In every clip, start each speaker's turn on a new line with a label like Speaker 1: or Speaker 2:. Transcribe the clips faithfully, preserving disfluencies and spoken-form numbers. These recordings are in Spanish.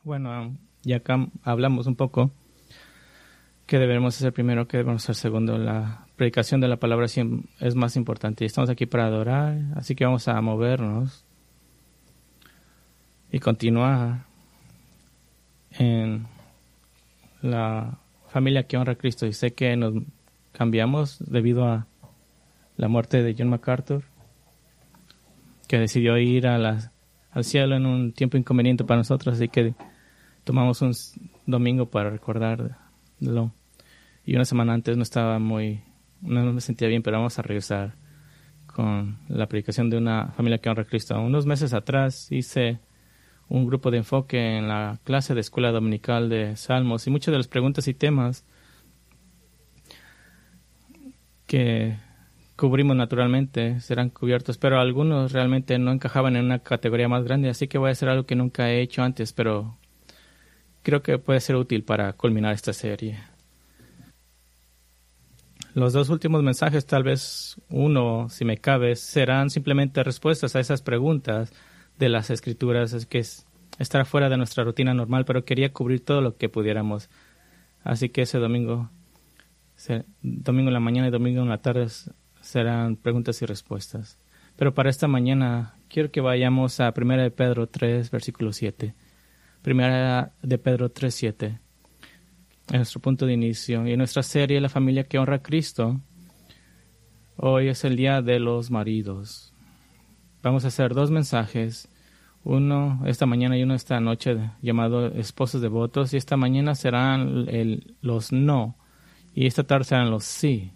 Speaker 1: Bueno, ya acá hablamos un poco qué debemos hacer primero, qué debemos hacer segundo. La predicación de la palabra es más importante. Estamos aquí para adorar, así que vamos a movernos y continuar en la familia que honra a Cristo. Y sé que nos cambiamos debido a la muerte de John MacArthur, que decidió ir a la, al cielo en un tiempo inconveniente para nosotros, así que tomamos un domingo para recordarlo. Y una semana antes no estaba muy, no me sentía bien, pero vamos a regresar con la predicación de una familia que honra a Cristo. Unos meses atrás hice un grupo de enfoque en la clase de escuela dominical de Salmos, y muchas de las preguntas y temas que cubrimos naturalmente serán cubiertos, pero algunos realmente no encajaban en una categoría más grande, así que voy a hacer algo que nunca he hecho antes, pero creo que puede ser útil para culminar esta serie. Los dos últimos mensajes, tal vez uno, si me cabe, serán simplemente respuestas a esas preguntas de las Escrituras. Es que es, estará fuera de nuestra rutina normal, pero quería cubrir todo lo que pudiéramos. Así que ese domingo, ese, domingo en la mañana y domingo en la tarde serán preguntas y respuestas. Pero para esta mañana quiero que vayamos a Primera de Pedro tres, versículo siete. Primera de Pedro tres, siete. En nuestro punto de inicio. Y en nuestra serie, La familia que honra a Cristo, hoy es el día de los maridos. Vamos a hacer dos mensajes, uno esta mañana y uno esta noche, llamado Esposos Devotos, y esta mañana serán el, los no, y esta tarde serán los sí.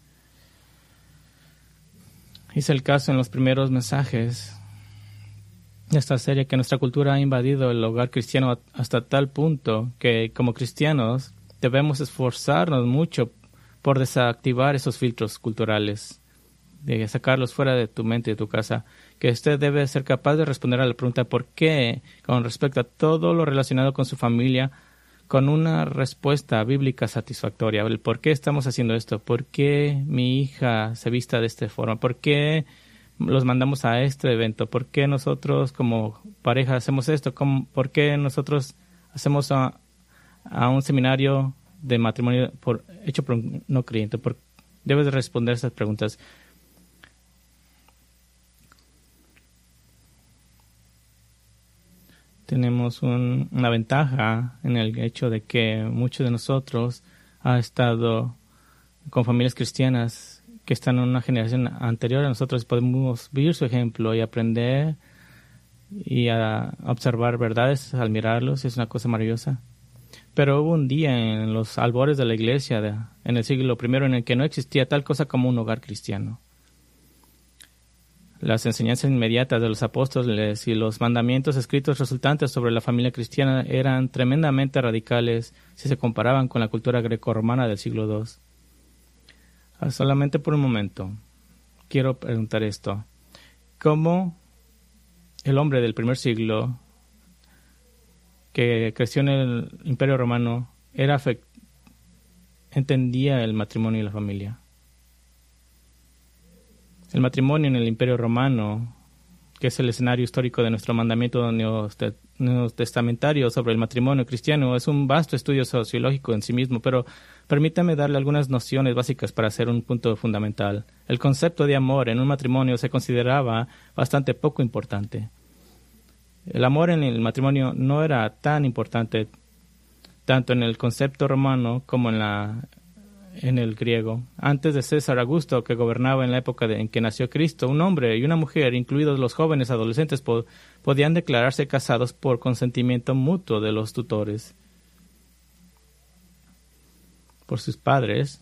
Speaker 1: Es el caso en los primeros mensajes de esta serie que nuestra cultura ha invadido el hogar cristiano hasta tal punto que, como cristianos, debemos esforzarnos mucho por desactivar esos filtros culturales, de sacarlos fuera de tu mente y de tu casa, que usted debe ser capaz de responder a la pregunta ¿por qué? Con respecto a todo lo relacionado con su familia, con una respuesta bíblica satisfactoria. El ¿por qué estamos haciendo esto? ¿Por qué mi hija se vista de esta forma? ¿Por qué los mandamos a este evento? ¿Por qué nosotros como pareja hacemos esto? ¿Cómo, ¿Por qué nosotros hacemos a, a un seminario de matrimonio por, hecho por un no creyente? Por, debes de responder esas preguntas. Tenemos un, una ventaja en el hecho de que muchos de nosotros han estado con familias cristianas que están en una generación anterior a nosotros. Podemos vivir su ejemplo y aprender y a observar verdades al mirarlos. Es una cosa maravillosa. Pero hubo un día en los albores de la iglesia, de, en el siglo primero, en el que no existía tal cosa como un hogar cristiano. Las enseñanzas inmediatas de los apóstoles y los mandamientos escritos resultantes sobre la familia cristiana eran tremendamente radicales si se comparaban con la cultura grecorromana del siglo segundo. Solamente por un momento quiero preguntar esto. ¿Cómo el hombre del primer siglo que creció en el Imperio Romano era afect- entendía el matrimonio y la familia? El matrimonio en el Imperio Romano, que es el escenario histórico de nuestro mandamiento neotestamentario sobre el matrimonio cristiano, es un vasto estudio sociológico en sí mismo, pero permítame darle algunas nociones básicas para hacer un punto fundamental. El concepto de amor en un matrimonio se consideraba bastante poco importante. El amor en el matrimonio no era tan importante tanto en el concepto romano como en la en el griego. Antes de César Augusto, que gobernaba en la época de, en que nació Cristo, un hombre y una mujer, incluidos los jóvenes adolescentes, po- podían declararse casados por consentimiento mutuo de los tutores, por sus padres.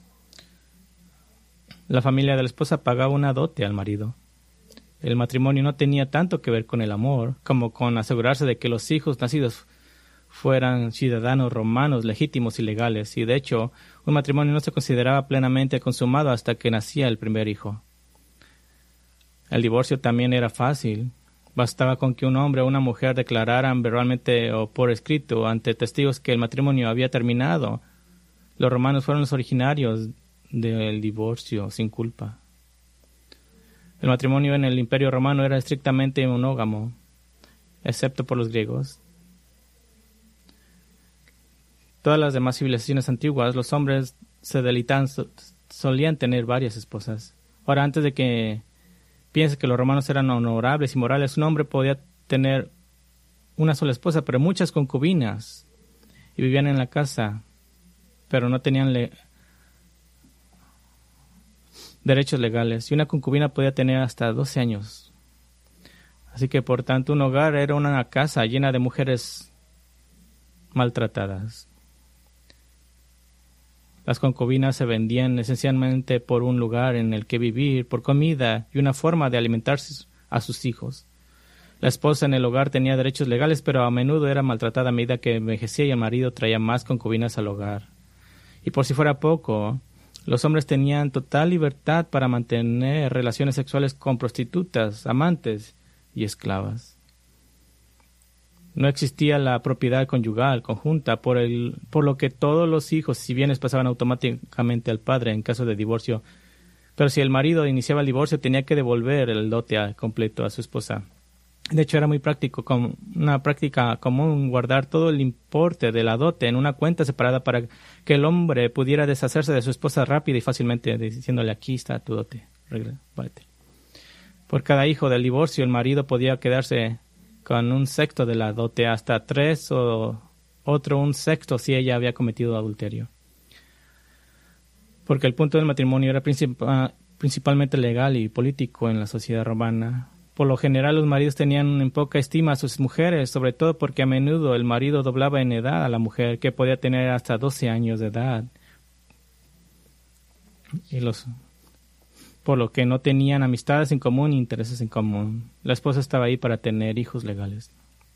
Speaker 1: La familia de la esposa pagaba una dote al marido. El matrimonio no tenía tanto que ver con el amor como con asegurarse de que los hijos nacidos fueran ciudadanos romanos legítimos y legales, y de hecho un matrimonio no se consideraba plenamente consumado hasta que nacía el primer hijo. El divorcio también era fácil. Bastaba con que un hombre o una mujer declararan verbalmente o por escrito ante testigos que el matrimonio había terminado. Los romanos fueron los originarios del divorcio sin culpa. El matrimonio en el Imperio Romano era estrictamente monógamo, excepto por los griegos. todas las demás civilizaciones antiguas, los hombres se deleitaban, solían tener varias esposas. Ahora, antes de que pienses que los romanos eran honorables y morales, un hombre podía tener una sola esposa, pero muchas concubinas, y vivían en la casa, pero no tenían le- derechos legales. Y una concubina podía tener hasta doce años. Así que, por tanto, un hogar era una casa llena de mujeres maltratadas. Las concubinas se vendían esencialmente por un lugar en el que vivir, por comida y una forma de alimentarse a sus hijos. La esposa en el hogar tenía derechos legales, pero a menudo era maltratada a medida que envejecía y el marido traía más concubinas al hogar. Y por si fuera poco, los hombres tenían total libertad para mantener relaciones sexuales con prostitutas, amantes y esclavas. No existía la propiedad conyugal conjunta, por, el, por lo que todos los hijos y bienes pasaban automáticamente al padre en caso de divorcio. Pero si el marido iniciaba el divorcio, tenía que devolver el dote completo a su esposa. De hecho, era muy práctico, como una práctica común guardar todo el importe de la dote en una cuenta separada para que el hombre pudiera deshacerse de su esposa rápida y fácilmente, diciéndole: aquí está tu dote, vete. Por cada hijo del divorcio, el marido podía quedarse con un sexto de la dote, hasta tres o otro un sexto si ella había cometido adulterio. Porque el punto del matrimonio era princip- principalmente legal y político en la sociedad romana. Por lo general, los maridos tenían en poca estima a sus mujeres, sobre todo porque a menudo el marido doblaba en edad a la mujer, que podía tener hasta doce años de edad. Y los por lo que no tenían amistades en común ni intereses en común. La esposa estaba ahí para tener hijos legales.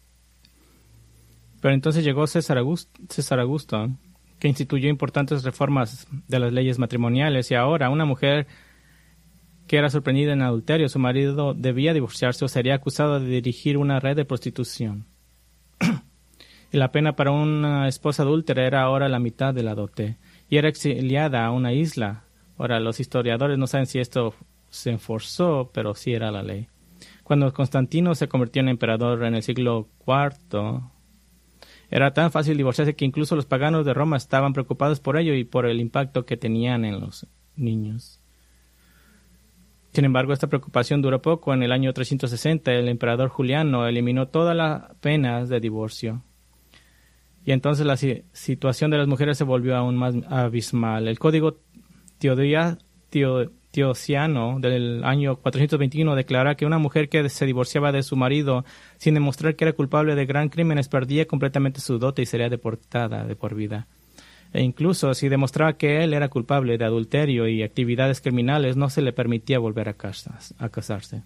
Speaker 1: Pero entonces llegó César Augusto, César Augusto, que instituyó importantes reformas de las leyes matrimoniales, y ahora una mujer que era sorprendida en adulterio, su marido debía divorciarse o sería acusado de dirigir una red de prostitución. Y la pena para una esposa adúltera era ahora la mitad de la dote, y era exiliada a una isla. Ahora, los historiadores no saben si esto se enforzó, pero sí era la ley. Cuando Constantino se convirtió en emperador en el siglo cuarto, era tan fácil divorciarse que incluso los paganos de Roma estaban preocupados por ello y por el impacto que tenían en los niños. Sin embargo, esta preocupación duró poco. En el año trescientos sesenta, el emperador Juliano eliminó todas las penas de divorcio. Y entonces la si- situación de las mujeres se volvió aún más abismal. El código Teodia, Teo, Teociano del año cuatrocientos veintiuno declara que una mujer que se divorciaba de su marido sin demostrar que era culpable de gran crímenes perdía completamente su dote y sería deportada de por vida. E incluso si demostraba que él era culpable de adulterio y actividades criminales, no se le permitía volver a, casas, a casarse.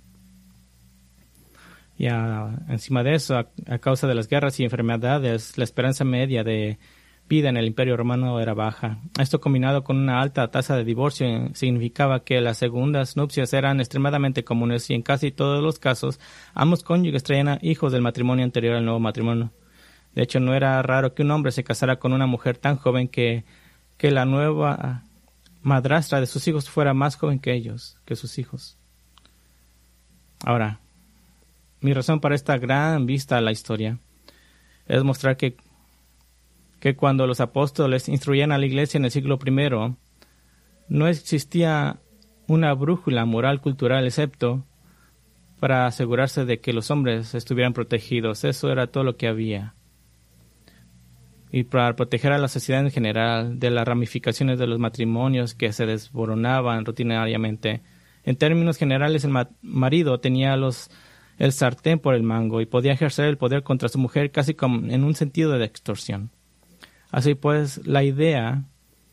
Speaker 1: Y a, encima de eso, a, a causa de las guerras y enfermedades, la esperanza media de vida en el Imperio Romano era baja. Esto, combinado con una alta tasa de divorcio, significaba que las segundas nupcias eran extremadamente comunes y en casi todos los casos ambos cónyuges traían hijos del matrimonio anterior al nuevo matrimonio. De hecho, no era raro que un hombre se casara con una mujer tan joven que, que la nueva madrastra de sus hijos fuera más joven que ellos, que sus hijos. Ahora, mi razón para esta gran vista a la historia es mostrar que que cuando los apóstoles instruían a la iglesia en el siglo primero, no existía una brújula moral cultural excepto para asegurarse de que los hombres estuvieran protegidos. Eso era todo lo que había. Y para proteger a la sociedad en general de las ramificaciones de los matrimonios que se desboronaban rutinariamente. En términos generales, el ma- marido tenía los, el sartén por el mango y podía ejercer el poder contra su mujer casi como en un sentido de extorsión. Así pues, la idea,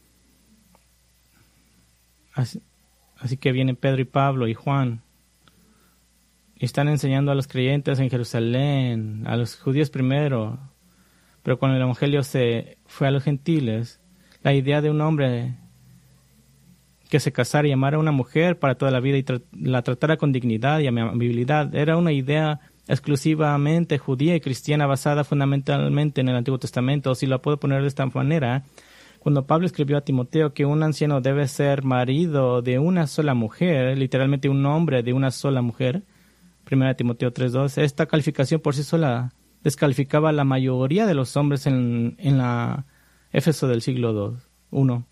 Speaker 1: así, así que vienen Pedro y Pablo y Juan, y están enseñando a los creyentes en Jerusalén, a los judíos primero, pero cuando el evangelio se fue a los gentiles, la idea de un hombre que se casara y amara a una mujer para toda la vida y tra- la tratara con dignidad y amabilidad era una idea exclusivamente judía y cristiana, basada fundamentalmente en el Antiguo Testamento. Si lo puedo poner de esta manera, cuando Pablo escribió a Timoteo que un anciano debe ser marido de una sola mujer, literalmente un hombre de una sola mujer, primera Timoteo tres dos, esta calificación por sí sola descalificaba a la mayoría de los hombres en, en, la, Éfeso del siglo dos, uno.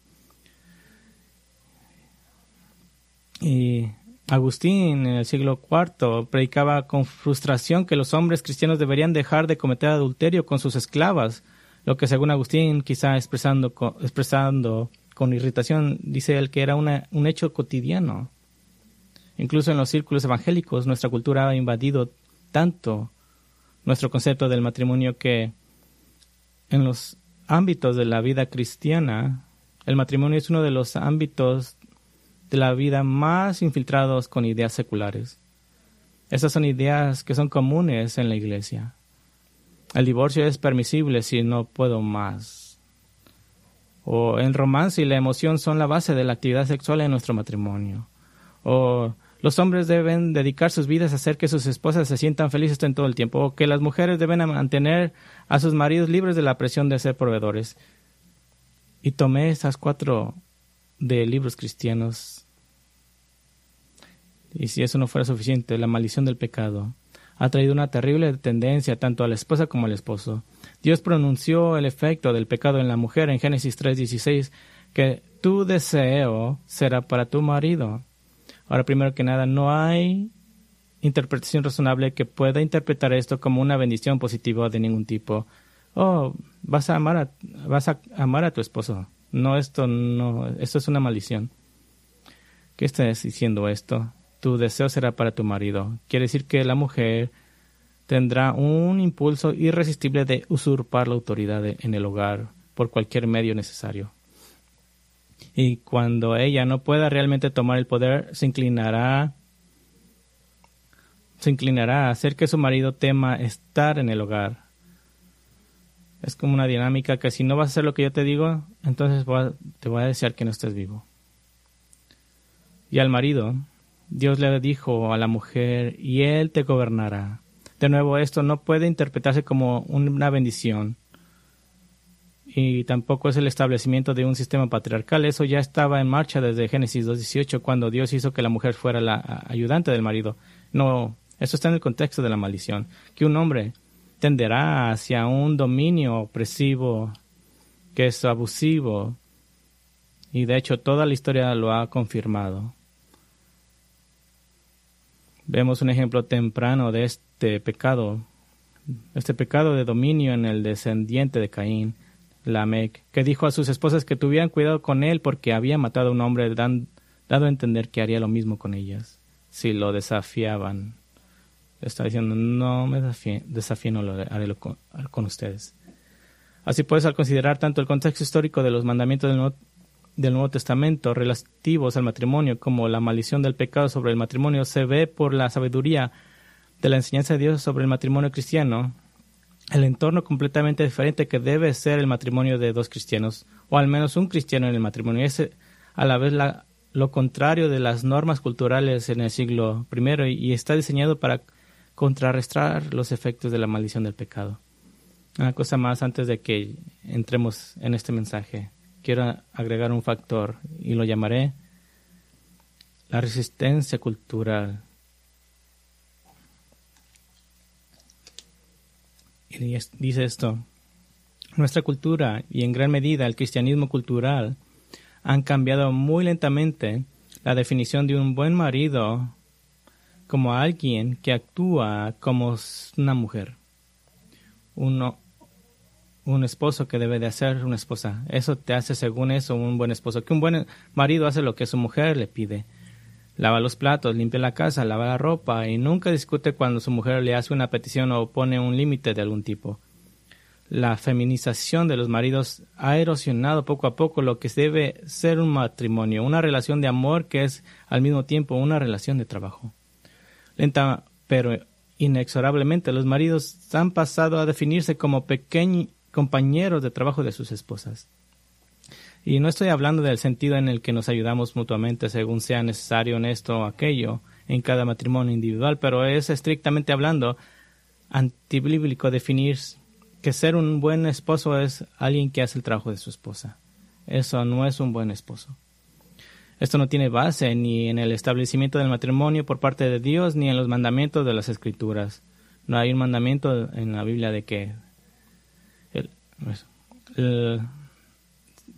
Speaker 1: Y Agustín, en el siglo cuarto, predicaba con frustración que los hombres cristianos deberían dejar de cometer adulterio con sus esclavas, lo que según Agustín, quizá expresando con, expresando con irritación, dice él que era una, un hecho cotidiano. Incluso en los círculos evangélicos, nuestra cultura ha invadido tanto nuestro concepto del matrimonio que en los ámbitos de la vida cristiana, el matrimonio es uno de los ámbitos de la vida más infiltrados con ideas seculares. Esas son ideas que son comunes en la iglesia. El divorcio es permisible si no puedo más. O el romance y la emoción son la base de la actividad sexual en nuestro matrimonio. O los hombres deben dedicar sus vidas a hacer que sus esposas se sientan felices en todo el tiempo. O que las mujeres deben mantener a sus maridos libres de la presión de ser proveedores. Y tomé esas cuatro de libros cristianos. Y si eso no fuera suficiente, la maldición del pecado ha traído una terrible tendencia tanto a la esposa como al esposo. Dios pronunció el efecto del pecado en la mujer en Génesis tres dieciséis, que tu deseo será para tu marido. Ahora, primero que nada, no hay interpretación razonable que pueda interpretar esto como una bendición positiva de ningún tipo. Oh, vas a amar a, vas a amar a tu esposo. No, esto no, esto es una maldición. ¿Qué estás diciendo esto? Tu deseo será para tu marido. Quiere decir que la mujer tendrá un impulso irresistible de usurpar la autoridad de, en el hogar por cualquier medio necesario. Y cuando ella no pueda realmente tomar el poder, se inclinará, se inclinará a hacer que su marido tema estar en el hogar. Es como una dinámica que si no vas a hacer lo que yo te digo, entonces voy a, te voy a desear que no estés vivo. Y al marido, Dios le dijo a la mujer, y él te gobernará. De nuevo, esto no puede interpretarse como una bendición. Y tampoco es el establecimiento de un sistema patriarcal. Eso ya estaba en marcha desde Génesis dos dieciocho, cuando Dios hizo que la mujer fuera la ayudante del marido. No, eso está en el contexto de la maldición. Que un hombre tenderá hacia un dominio opresivo, que es abusivo. Y de hecho, toda la historia lo ha confirmado. Vemos un ejemplo temprano de este pecado, este pecado de dominio en el descendiente de Caín, Lamec, que dijo a sus esposas que tuvieran cuidado con él porque había matado a un hombre, dan, dado a entender que haría lo mismo con ellas si lo desafiaban. Le está diciendo, no me desafíen, desafíen no lo haré lo con, con ustedes. Así pues, al considerar tanto el contexto histórico de los mandamientos del Nuevo del Nuevo Testamento relativos al matrimonio como la maldición del pecado sobre el matrimonio, se ve por la sabiduría de la enseñanza de Dios sobre el matrimonio cristiano el entorno completamente diferente que debe ser el matrimonio de dos cristianos, o al menos un cristiano en el matrimonio. Es a la vez la, lo contrario de las normas culturales en el siglo primero y, y está diseñado para contrarrestar los efectos de la maldición del pecado. Una cosa más antes de que entremos en este mensaje. Quiero agregar un factor y lo llamaré la resistencia cultural. Y dice esto: nuestra cultura y en gran medida el cristianismo cultural han cambiado muy lentamente la definición de un buen marido como alguien que actúa como una mujer. Uno un esposo que debe de hacer una esposa. Eso te hace, según eso, un buen esposo. Que un buen marido hace lo que su mujer le pide. Lava los platos, limpia la casa, lava la ropa y nunca discute cuando su mujer le hace una petición o pone un límite de algún tipo. La feminización de los maridos ha erosionado poco a poco lo que debe ser un matrimonio, una relación de amor que es al mismo tiempo una relación de trabajo. Lenta, pero inexorablemente los maridos han pasado a definirse como pequeños compañeros de trabajo de sus esposas. Y no estoy hablando del sentido en el que nos ayudamos mutuamente según sea necesario en esto o aquello en cada matrimonio individual, pero es estrictamente hablando antibíblico definir que ser un buen esposo es alguien que hace el trabajo de su esposa. Eso no es un buen esposo. Esto no tiene base ni en el establecimiento del matrimonio por parte de Dios ni en los mandamientos de las Escrituras. No hay un mandamiento en la Biblia de que El, el,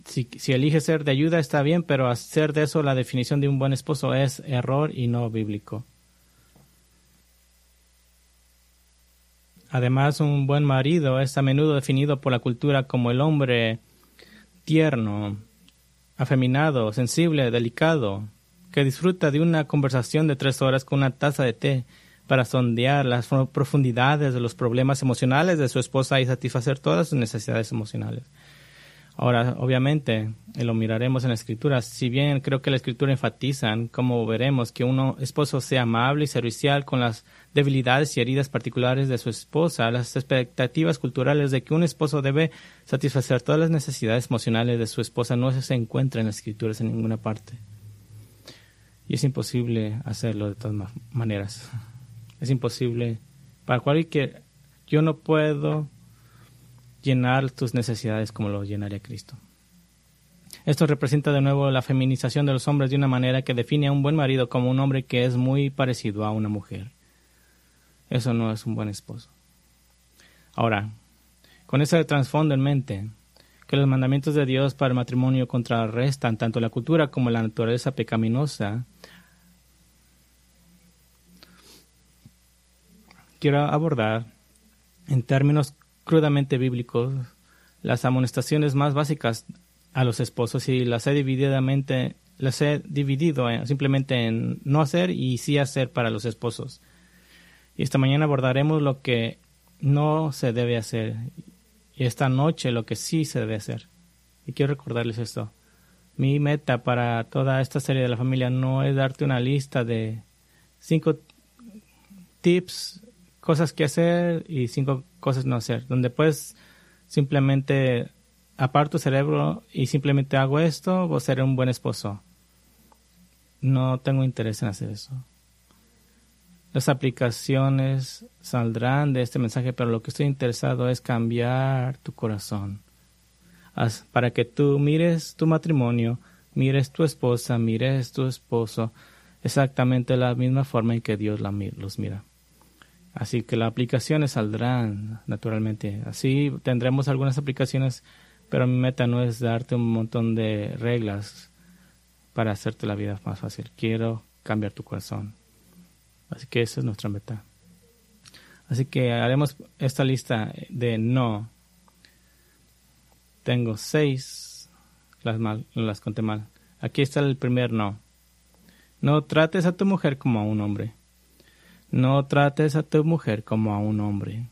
Speaker 1: si, si elige ser de ayuda está bien, pero hacer de eso la definición de un buen esposo es error y no bíblico. Además, un buen marido es a menudo definido por la cultura como el hombre tierno, afeminado, sensible, delicado, que disfruta de una conversación de tres horas con una taza de té para sondear las profundidades de los problemas emocionales de su esposa y satisfacer todas sus necesidades emocionales. Ahora, obviamente, lo miraremos en la Escritura. Si bien creo que la Escritura enfatiza, como veremos, que un esposo sea amable y servicial con las debilidades y heridas particulares de su esposa, las expectativas culturales de que un esposo debe satisfacer todas las necesidades emocionales de su esposa no se encuentran en las Escrituras en ninguna parte. Y es imposible hacerlo de todas maneras. Es imposible. Para cualquier... Yo no puedo llenar tus necesidades como lo llenaría Cristo. Esto representa de nuevo la feminización de los hombres de una manera que define a un buen marido como un hombre que es muy parecido a una mujer. Eso no es un buen esposo. Ahora, con ese trasfondo en mente, que los mandamientos de Dios para el matrimonio contrarrestan tanto la cultura como la naturaleza pecaminosa, quiero abordar en términos crudamente bíblicos las amonestaciones más básicas a los esposos y las he divididamente las he dividido en, simplemente en no hacer y sí hacer para los esposos. Y esta mañana abordaremos lo que no se debe hacer y esta noche lo que sí se debe hacer. Y quiero recordarles esto. Mi meta para toda esta serie de la familia no es darte una lista de cinco tips, cosas que hacer y cinco cosas no hacer, donde puedes simplemente aparto tu cerebro y simplemente hago esto o seré un buen esposo. No tengo interés en hacer eso. Las aplicaciones saldrán de este mensaje, pero lo que estoy interesado es cambiar tu corazón. Haz, para que tú mires tu matrimonio, mires tu esposa, mires tu esposo, exactamente la misma forma en que Dios la, los mira. Así que las aplicaciones saldrán naturalmente. Así tendremos algunas aplicaciones, pero mi meta no es darte un montón de reglas para hacerte la vida más fácil. Quiero cambiar tu corazón. Así que esa es nuestra meta. Así que haremos esta lista de no. Tengo seis, las, mal, las conté mal. Aquí está el primer no. No trates a tu mujer como a un hombre. No trates a tu mujer como a un hombre.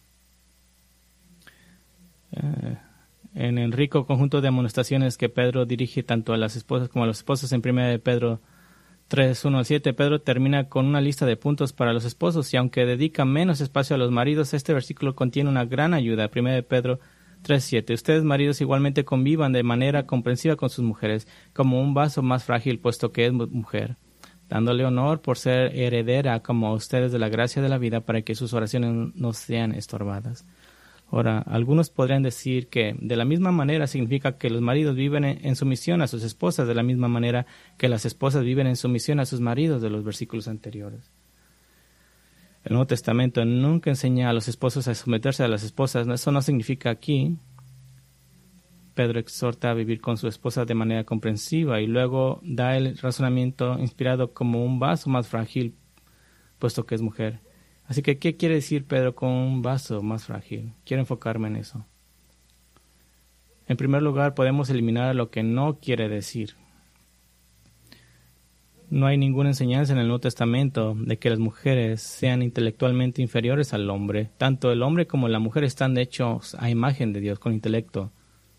Speaker 1: Eh, en el rico conjunto de amonestaciones que Pedro dirige tanto a las esposas como a los esposos en primera de Pedro tres, uno al siete, Pedro termina con una lista de puntos para los esposos y aunque dedica menos espacio a los maridos, este versículo contiene una gran ayuda. primera de Pedro tres, siete. Ustedes, maridos, igualmente convivan de manera comprensiva con sus mujeres, como un vaso más frágil, puesto que es mujer, dándole honor por ser heredera como ustedes de la gracia de la vida, para que sus oraciones no sean estorbadas. Ahora, algunos podrían decir que de la misma manera significa que los maridos viven en, en sumisión a sus esposas, de la misma manera que las esposas viven en sumisión a sus maridos, de los versículos anteriores. El Nuevo Testamento nunca enseña a los esposos a someterse a las esposas. Eso no significa aquí. Pedro exhorta a vivir con su esposa de manera comprensiva y luego da el razonamiento inspirado como un vaso más frágil, puesto que es mujer. Así que, ¿qué quiere decir Pedro con un vaso más frágil? Quiero enfocarme en eso. En primer lugar, podemos eliminar lo que no quiere decir. No hay ninguna enseñanza en el Nuevo Testamento de que las mujeres sean intelectualmente inferiores al hombre. Tanto el hombre como la mujer están hechos a imagen de Dios con intelecto.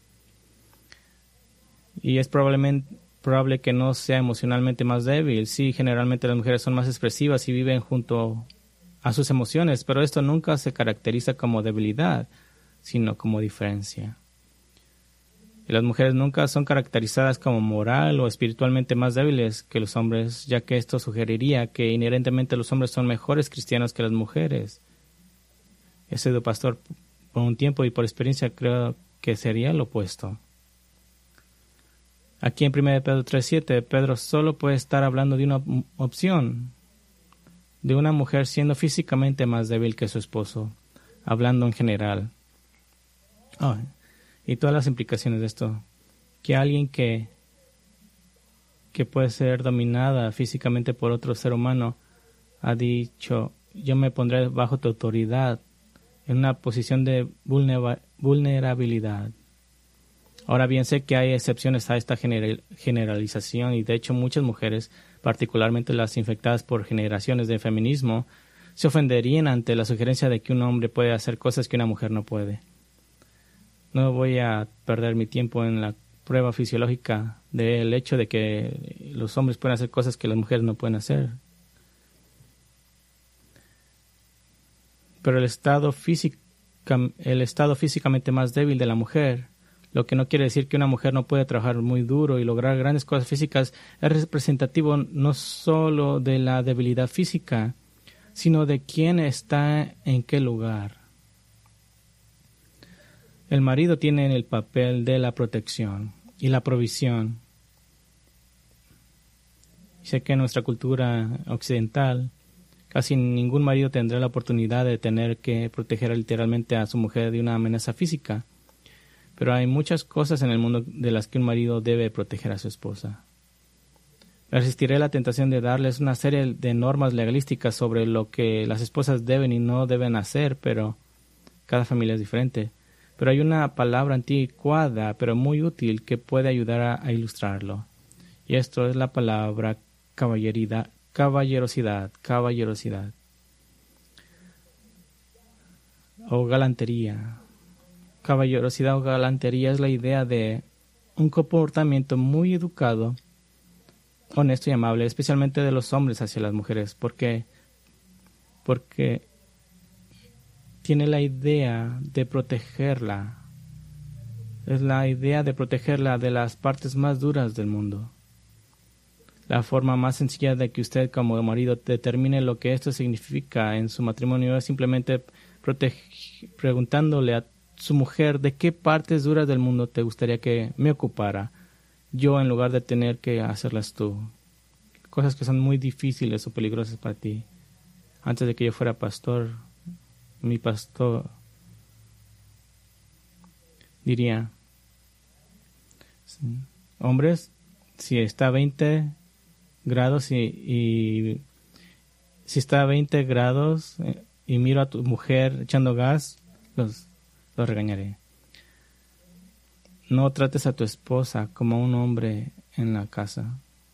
Speaker 1: Y es probablemente probable que no sea emocionalmente más débil. Sí, generalmente las mujeres son más expresivas y viven junto a sus emociones, pero esto nunca se caracteriza como debilidad, sino como diferencia. Y las mujeres nunca son caracterizadas como moral o espiritualmente más débiles que los hombres, ya que esto sugeriría que inherentemente los hombres son mejores cristianos que las mujeres. He sido pastor por un tiempo y por experiencia creo que sería lo opuesto. Aquí en primera de Pedro tres siete, Pedro solo puede estar hablando de una opción, de una mujer siendo físicamente más débil que su esposo, hablando en general. Oh, y todas las implicaciones de esto. que alguien que, que puede ser dominada físicamente por otro ser humano ha dicho, yo me pondré bajo tu autoridad en una posición de vulnerabilidad. Ahora bien, sé que hay excepciones a esta general, generalización y de hecho muchas mujeres, particularmente las infectadas por generaciones de feminismo, se ofenderían ante la sugerencia de que un hombre puede hacer cosas que una mujer no puede. No voy a perder mi tiempo en la prueba fisiológica del hecho de que los hombres pueden hacer cosas que las mujeres no pueden hacer. Pero el estado, física, el estado físicamente más débil de la mujer, lo que no quiere decir que una mujer no puede trabajar muy duro y lograr grandes cosas físicas, es representativo no solo de la debilidad física, sino de quién está en qué lugar. El marido tiene el papel de la protección y la provisión. Sé que en nuestra cultura occidental casi ningún marido tendrá la oportunidad de tener que proteger literalmente a su mujer de una amenaza física. Pero hay muchas cosas en el mundo de las que un marido debe proteger a su esposa. Resistiré la tentación de darles una serie de normas legalísticas sobre lo que las esposas deben y no deben hacer, pero cada familia es diferente. Pero hay una palabra anticuada, pero muy útil, que puede ayudar a, a ilustrarlo. Y esto es la palabra caballeridad. Caballerosidad, caballerosidad o galantería. Caballerosidad o galantería es la idea de un comportamiento muy educado, honesto y amable, especialmente de los hombres hacia las mujeres, porque porque tiene la idea de protegerla. Es la idea de protegerla de las partes más duras del mundo. La forma más sencilla de que usted como marido determine lo que esto significa en su matrimonio es simplemente preguntándole a su mujer de qué partes duras del mundo te gustaría que me ocupara yo en lugar de tener que hacerlas tú. Cosas que son muy difíciles o peligrosas para ti. Antes de que yo fuera pastor, mi pastor diría, hombres, si está a veinte grados y, y si está a veinte grados eh, y miro a tu mujer echando gas, los, los regañaré. No trates a tu esposa como un hombre en la casa.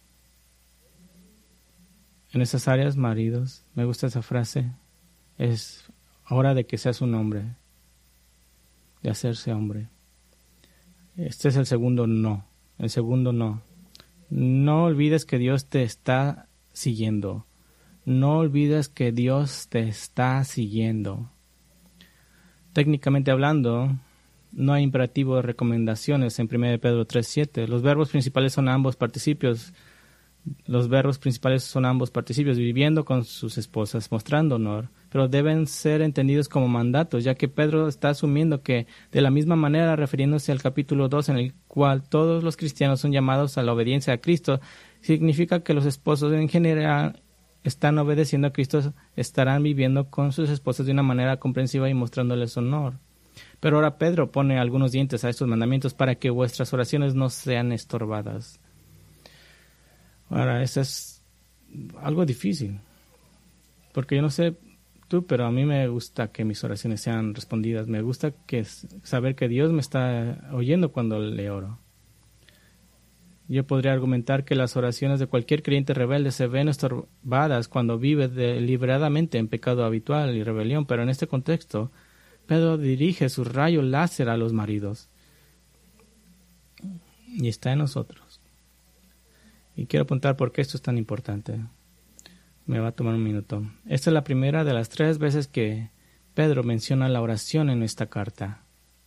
Speaker 1: En esas áreas, maridos, me gusta esa frase, es hora de que seas un hombre, de hacerse hombre. Este es el segundo no, el segundo no. No olvides que Dios te está siguiendo. No olvides que Dios te está siguiendo. Técnicamente hablando, no hay imperativo de recomendaciones en primera de Pedro tres siete. Los verbos principales son ambos participios. Los verbos principales son ambos participios, viviendo con sus esposas, mostrando honor, pero deben ser entendidos como mandatos, ya que Pedro está asumiendo que, de la misma manera, refiriéndose al capítulo dos, en el cual todos los cristianos son llamados a la obediencia a Cristo, significa que los esposos en general están obedeciendo a Cristo, estarán viviendo con sus esposas de una manera comprensiva y mostrándoles honor. Pero ahora Pedro pone algunos dientes a estos mandamientos para que vuestras oraciones no sean estorbadas. Ahora, eso es algo difícil, porque yo no sé tú, pero a mí me gusta que mis oraciones sean respondidas. Me gusta que saber que Dios me está oyendo cuando le oro. Yo podría argumentar que las oraciones de cualquier creyente rebelde se ven estorbadas cuando vive deliberadamente en pecado habitual y rebelión, pero en este contexto, Pedro dirige su rayo láser a los maridos y está en nosotros. Y quiero apuntar por qué esto es tan importante. Me va a tomar un minuto. Esta es la primera de las tres veces que Pedro menciona la oración en esta carta.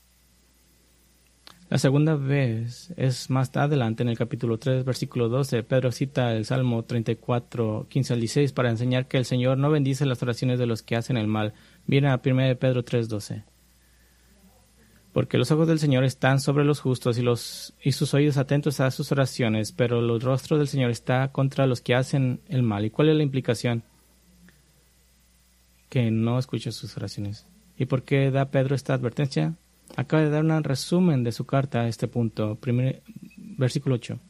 Speaker 1: La segunda vez es más adelante en el capítulo tres, versículo doce. Pedro cita el Salmo treinta y cuatro, quince al dieciséis para enseñar que el Señor no bendice las oraciones de los que hacen el mal. Miren a primera de Pedro tres, doce. Porque los ojos del Señor están sobre los justos y, los, y sus oídos atentos a sus oraciones, pero los rostros del Señor está contra los que hacen el mal. ¿Y cuál es la implicación? Que no escucha sus oraciones. ¿Y por qué da Pedro esta advertencia? Acaba de dar un resumen de su carta a este punto. Primer, versículo ocho.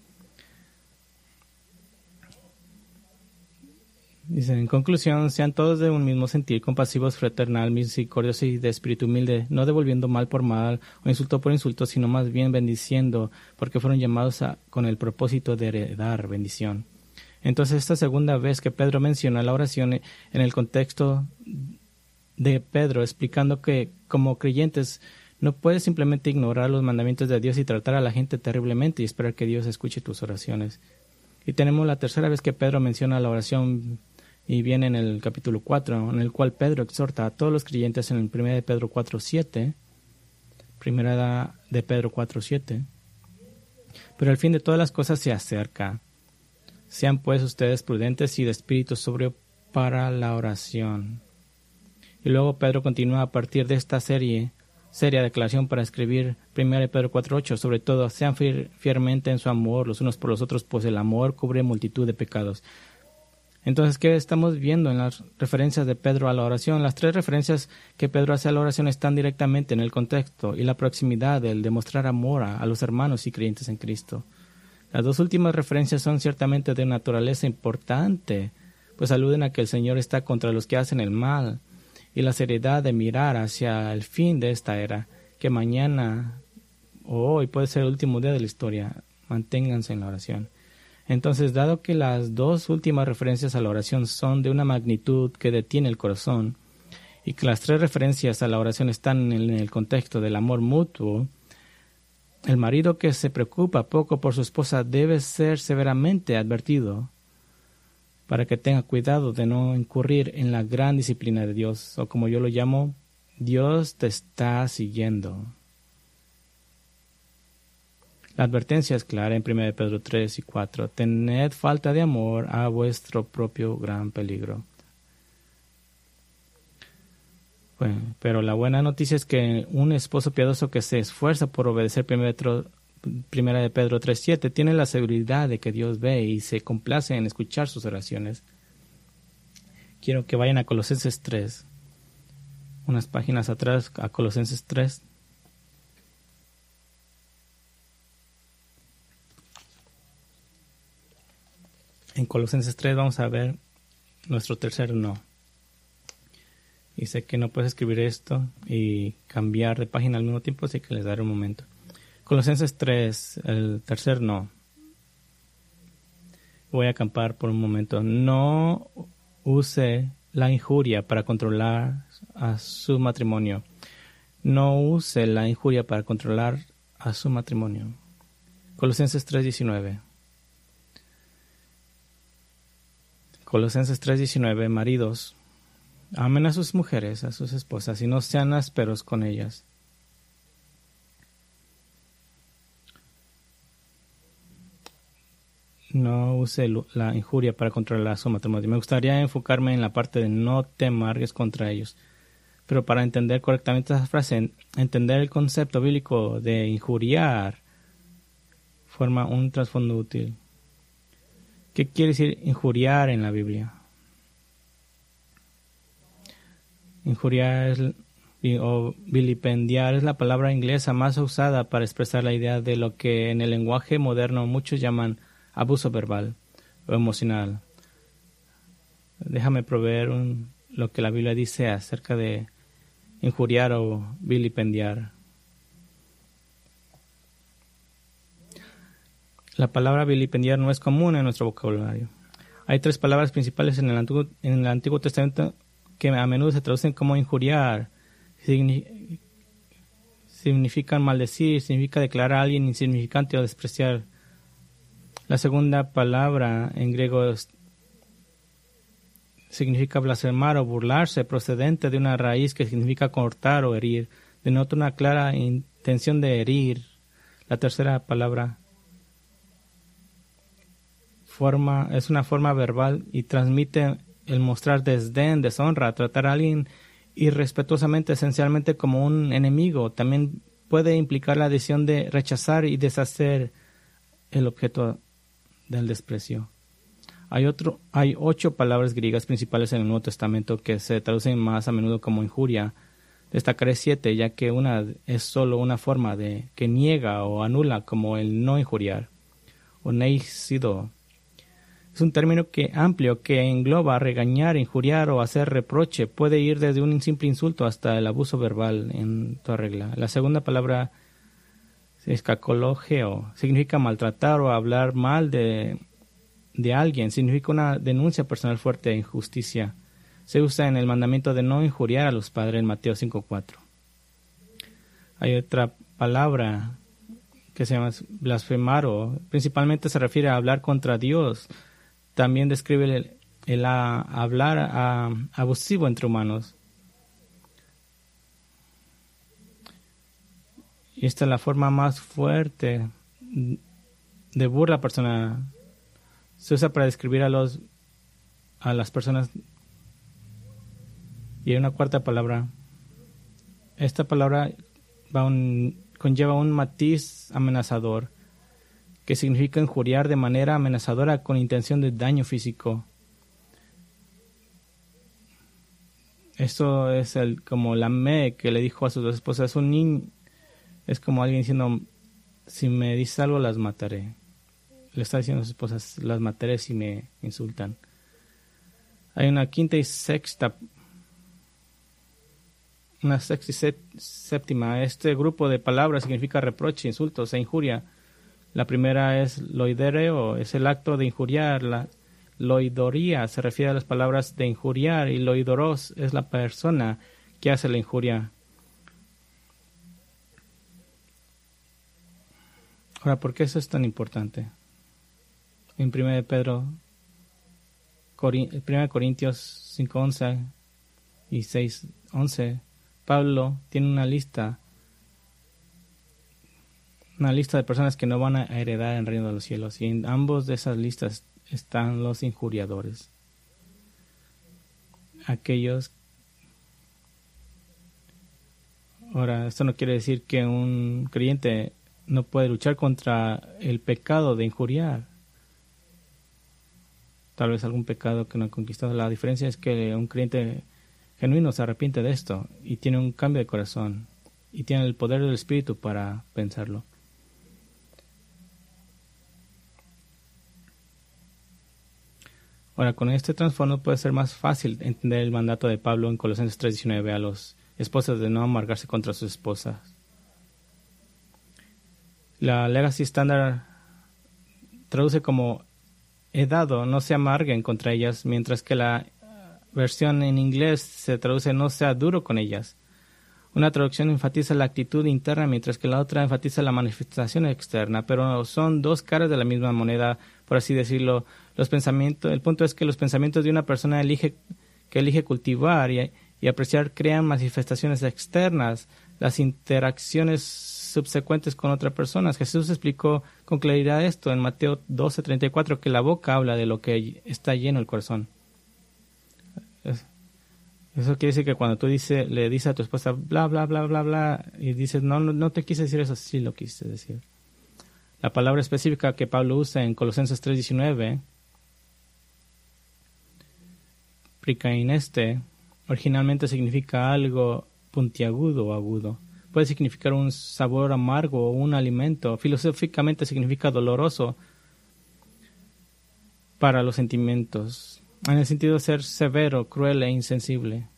Speaker 1: Dice, en conclusión, sean todos de un mismo sentir, compasivos, fraternal, misericordiosos y de espíritu humilde, no devolviendo mal por mal o insulto por insulto, sino más bien bendiciendo, porque fueron llamados a, con el propósito de heredar bendición. Entonces, esta segunda vez que Pedro menciona la oración en el contexto de Pedro, explicando que como creyentes no puedes simplemente ignorar los mandamientos de Dios y tratar a la gente terriblemente y esperar que Dios escuche tus oraciones. Y tenemos la tercera vez que Pedro menciona la oración y viene en el capítulo cuatro, en el cual Pedro exhorta a todos los creyentes en el primera de Pedro cuatro siete, primera de Pedro cuatro siete. Pero el fin de todas las cosas se acerca. Sean pues ustedes prudentes y de espíritu sobrio para la oración. Y luego Pedro continúa a partir de esta serie, seria declaración para escribir primera de Pedro cuatro ocho. Sobre todo, sean fier, fieramente en su amor los unos por los otros, pues el amor cubre multitud de pecados. Entonces, ¿qué estamos viendo en las referencias de Pedro a la oración? Las tres referencias que Pedro hace a la oración están directamente en el contexto y la proximidad del demostrar amor a, a los hermanos y creyentes en Cristo. Las dos últimas referencias son ciertamente de naturaleza importante, pues aluden a que el Señor está contra los que hacen el mal y la seriedad de mirar hacia el fin de esta era, que mañana o hoy puede ser el último día de la historia. Manténganse en la oración. Entonces, dado que las dos últimas referencias a la oración son de una magnitud que detiene el corazón y que las tres referencias a la oración están en el contexto del amor mutuo, el marido que se preocupa poco por su esposa debe ser severamente advertido para que tenga cuidado de no incurrir en la gran disciplina de Dios, o como yo lo llamo, Dios te está siguiendo. La advertencia es clara en primera de Pedro tres y cuatro. Tened falta de amor a vuestro propio gran peligro. Bueno, pero la buena noticia es que un esposo piadoso que se esfuerza por obedecer primera de Pedro tres siete tiene la seguridad de que Dios ve y se complace en escuchar sus oraciones. Quiero que vayan a Colosenses tres, unas páginas atrás, a Colosenses tres. En Colosenses tres vamos a ver nuestro tercer no. Y sé que no puedes escribir esto y cambiar de página al mismo tiempo, así que les daré un momento. Colosenses tres, el tercer no. Voy a acampar por un momento. No use la injuria para controlar a su matrimonio. No use la injuria para controlar a su matrimonio. Colosenses tres diecinueve. Colosenses tres diecinueve, maridos, amen a sus mujeres, a sus esposas, y no sean ásperos con ellas. No use la injuria para controlar a su matrimonio. Me gustaría enfocarme en la parte de no te amargues contra ellos. Pero para entender correctamente esa frase, entender el concepto bíblico de injuriar forma un trasfondo útil. ¿Qué quiere decir injuriar en la Biblia? Injuriar es, o vilipendiar es la palabra inglesa más usada para expresar la idea de lo que en el lenguaje moderno muchos llaman abuso verbal o emocional. Déjame proveer un, lo que la Biblia dice acerca de injuriar o vilipendiar. La palabra vilipendiar no es común en nuestro vocabulario. Hay tres palabras principales en el Antiguo, en el Antiguo Testamento que a menudo se traducen como injuriar. Signi- significan maldecir, significa declarar a alguien insignificante o despreciar. La segunda palabra en griego es, significa blasfemar o burlarse, procedente de una raíz que significa cortar o herir. Denota una clara intención de herir. La tercera palabra forma, es una forma verbal y transmite el mostrar desdén, deshonra, tratar a alguien irrespetuosamente, esencialmente como un enemigo. También puede implicar la decisión de rechazar y deshacer el objeto del desprecio. Hay otro, hay ocho palabras griegas principales en el Nuevo Testamento que se traducen más a menudo como injuria. Destacaré siete, ya que una es solo una forma de que niega o anula, como el no injuriar. o neicido. Es un término que, amplio que engloba regañar, injuriar o hacer reproche. Puede ir desde un simple insulto hasta el abuso verbal en toda regla. La segunda palabra es cacologeo. Significa maltratar o hablar mal de, de alguien. Significa una denuncia personal fuerte de injusticia. Se usa en el mandamiento de no injuriar a los padres en Mateo cinco cuatro. Hay otra palabra que se llama blasfemaro. Principalmente se refiere a hablar contra Dios. También describe el, el a, hablar a, abusivo entre humanos. Y esta es la forma más fuerte de burla personal. Se usa para describir a los a las personas. Y hay una cuarta palabra. Esta palabra va un, conlleva un matiz amenazador, que significa injuriar de manera amenazadora con intención de daño físico. Esto es el, como la me que le dijo a sus dos esposas. Un niño es como alguien diciendo, si me dices algo las mataré. Le está diciendo a sus esposas, las mataré si me insultan. Hay una quinta y sexta, una sexta y séptima. Este grupo de palabras significa reproche, insultos e injuria. La primera es loidereo, es el acto de injuriar. La loidoría se refiere a las palabras de injuriar, y loidoros es la persona que hace la injuria. Ahora, ¿por qué eso es tan importante? En primera de Pedro, primera de Corintios cinco once y seis once, Pablo tiene una lista una lista de personas que no van a heredar el reino de los cielos, y en ambos de esas listas están los injuriadores, aquellos. Ahora, esto no quiere decir que un creyente no puede luchar contra el pecado de injuriar, tal vez algún pecado que no ha conquistado. La diferencia es que un creyente genuino se arrepiente de esto y tiene un cambio de corazón y tiene el poder del Espíritu para pensarlo. Ahora, con este trasfondo puede ser más fácil entender el mandato de Pablo en Colosenses tres diecinueve a los esposos de no amargarse contra sus esposas. La Legacy Standard traduce como he dado, no se amarguen contra ellas, mientras que la versión en inglés se traduce no sea duro con ellas. Una traducción enfatiza la actitud interna, mientras que la otra enfatiza la manifestación externa, pero son dos caras de la misma moneda, por así decirlo. Los pensamientos, el punto es que los pensamientos de una persona elige, que elige cultivar y, y apreciar crean manifestaciones externas, las interacciones subsecuentes con otras personas. Jesús explicó con claridad esto en Mateo doce treinta y cuatro, que la boca habla de lo que está lleno el corazón. Es, Eso quiere decir que cuando tú dice, le dices a tu esposa bla, bla, bla, bla, bla, y dices, no, no, no te quise decir eso, sí lo quise decir. La palabra específica que Pablo usa en Colosenses tres diecinueve, pricaineste, originalmente significa algo puntiagudo o agudo. Puede significar un sabor amargo o un alimento. Filosóficamente significa doloroso para los sentimientos, en el sentido de ser severo, cruel e insensible.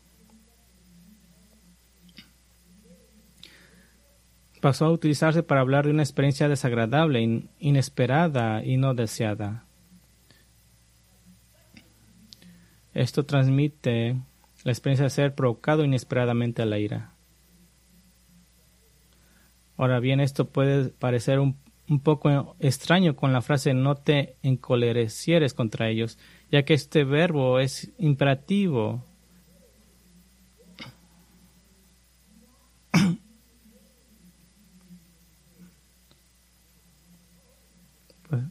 Speaker 1: Pasó a utilizarse para hablar de una experiencia desagradable, in, inesperada y no deseada. Esto transmite la experiencia de ser provocado inesperadamente a la ira. Ahora bien, esto puede parecer un, un poco extraño con la frase no te encolerecieres contra ellos, ya que este verbo es imperativo. Pues,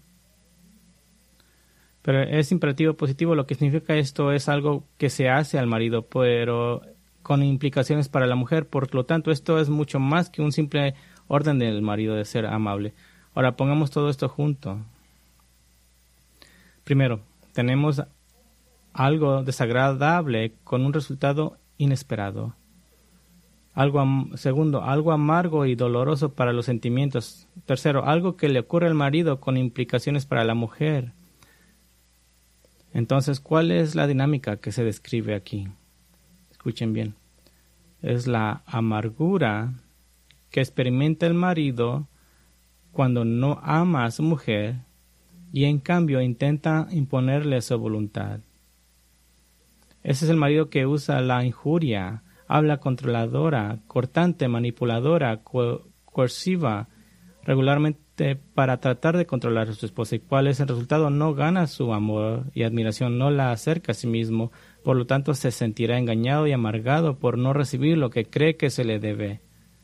Speaker 1: pero es imperativo positivo, lo que significa esto es algo que se hace al marido, pero con implicaciones para la mujer. Por lo tanto, esto es mucho más que un simple orden del marido de ser amable. Ahora, pongamos todo esto junto. Primero, tenemos algo desagradable con un resultado inesperado. Algo am- segundo, algo amargo y doloroso para los sentimientos. Tercero, algo que le ocurre al marido con implicaciones para la mujer. Entonces, ¿cuál es la dinámica que se describe aquí? Escuchen bien. Es la amargura que experimenta el marido cuando no ama a su mujer y en cambio intenta imponerle su voluntad. Ese es el marido que usa la injuria, habla controladora, cortante, manipuladora, co- coerciva, regularmente para tratar de controlar a su esposa. ¿Y cuál es el resultado? No gana su amor y admiración, no la acerca a sí mismo, por lo tanto se sentirá engañado y amargado por no recibir lo que cree que se le debe.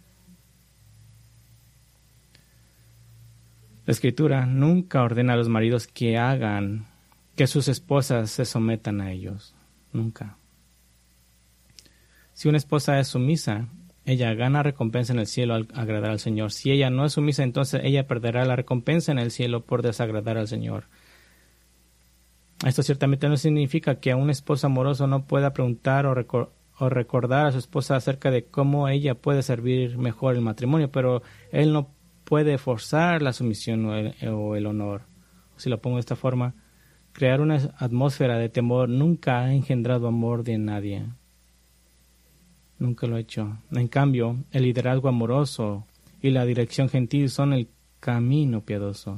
Speaker 1: La Escritura nunca ordena a los maridos que hagan que sus esposas se sometan a ellos. Nunca. Si una esposa es sumisa, ella gana recompensa en el cielo al agradar al Señor. Si ella no es sumisa, entonces ella perderá la recompensa en el cielo por desagradar al Señor. Esto ciertamente no significa que a un esposo amoroso no pueda preguntar o, recor- o recordar a su esposa acerca de cómo ella puede servir mejor el matrimonio, pero él no puede forzar la sumisión o el, o el honor. Si lo pongo de esta forma, crear una atmósfera de temor nunca ha engendrado amor de nadie. Nunca lo ha hecho. En cambio, el liderazgo amoroso y la dirección gentil son el camino piadoso.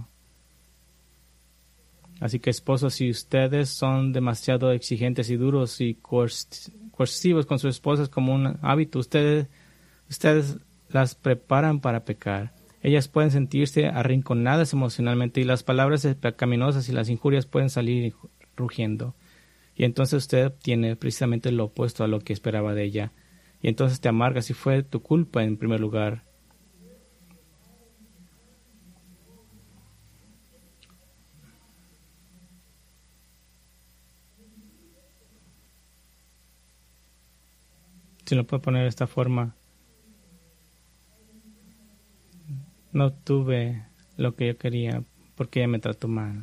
Speaker 1: Así que, esposos, si ustedes son demasiado exigentes y duros y coercivos con sus esposas como un hábito, ustedes, ustedes las preparan para pecar. Ellas pueden sentirse arrinconadas emocionalmente y las palabras pecaminosas y las injurias pueden salir rugiendo. Y entonces usted obtiene precisamente lo opuesto a lo que esperaba de ella. Y entonces te amargas y fue tu culpa en primer lugar. Si lo puedo poner de esta forma, no tuve lo que yo quería porque ella me trató mal.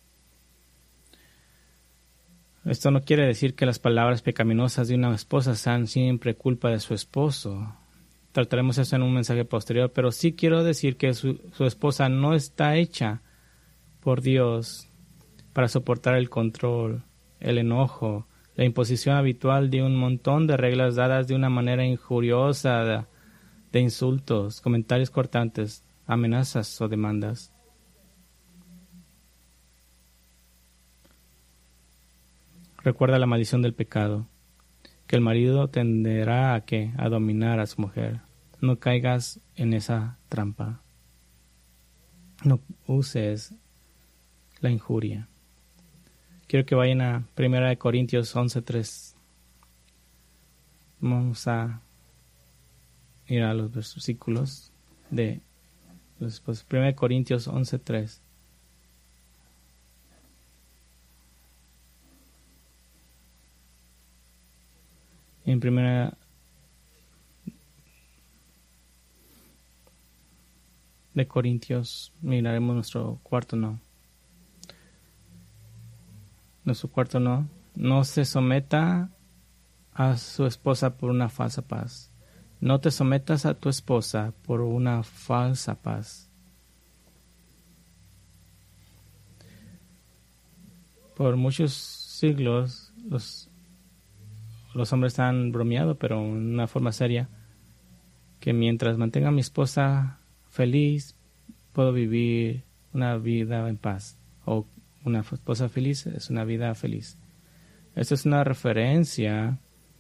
Speaker 1: Esto no quiere decir que las palabras pecaminosas de una esposa sean siempre culpa de su esposo. Trataremos eso en un mensaje posterior, pero sí quiero decir que su, su esposa no está hecha por Dios para soportar el control, el enojo, la imposición habitual de un montón de reglas dadas de una manera injuriosa, de, de insultos, comentarios cortantes, amenazas o demandas. Recuerda la maldición del pecado, que el marido tenderá a que a dominar a su mujer. No caigas en esa trampa. No uses la injuria. Quiero que vayan a Primera de Corintios once tres. Vamos a ir a los versículos de los pues, Primera de Corintios once tres. En Primera de Corintios miraremos nuestro cuarto no. Nuestro cuarto no. No se someta a su esposa por una falsa paz. No te sometas a tu esposa por una falsa paz. Por muchos siglos los, los hombres han bromeado, pero en una forma seria, que mientras mantenga a mi esposa feliz, puedo vivir una vida en paz. O una esposa feliz es una vida feliz. Esto es una referencia